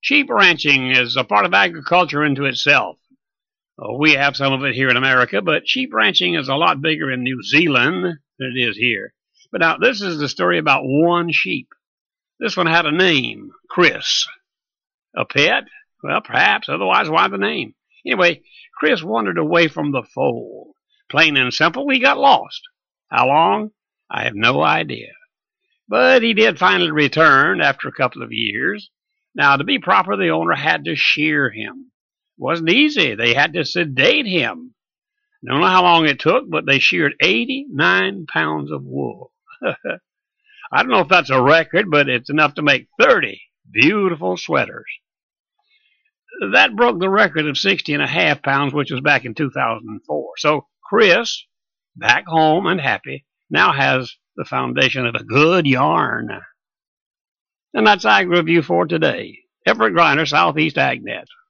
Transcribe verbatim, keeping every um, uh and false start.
Sheep ranching is a part of agriculture into itself. Uh, we have some of it here in America, but sheep ranching is a lot bigger in New Zealand than it is here. But now, this is the story about one sheep. This one had a name, Chris. A pet? Well, perhaps. Otherwise, why the name? Anyway, Chris wandered away from the fold. Plain and simple, he got lost. How long? I have no idea. But he did finally return after a couple of years. Now, to be proper, the owner had to shear him. It wasn't easy. They had to sedate him. I don't know how long it took, but they sheared eighty-nine pounds of wool. I don't know if that's a record, but it's enough to make thirty beautiful sweaters. That broke the record of sixty and a half pounds, which was back in two thousand four. So Chris, back home and happy, now has the foundation of a good yarn. And that's Ag Review for today. Everett Griner, Southeast AgNet.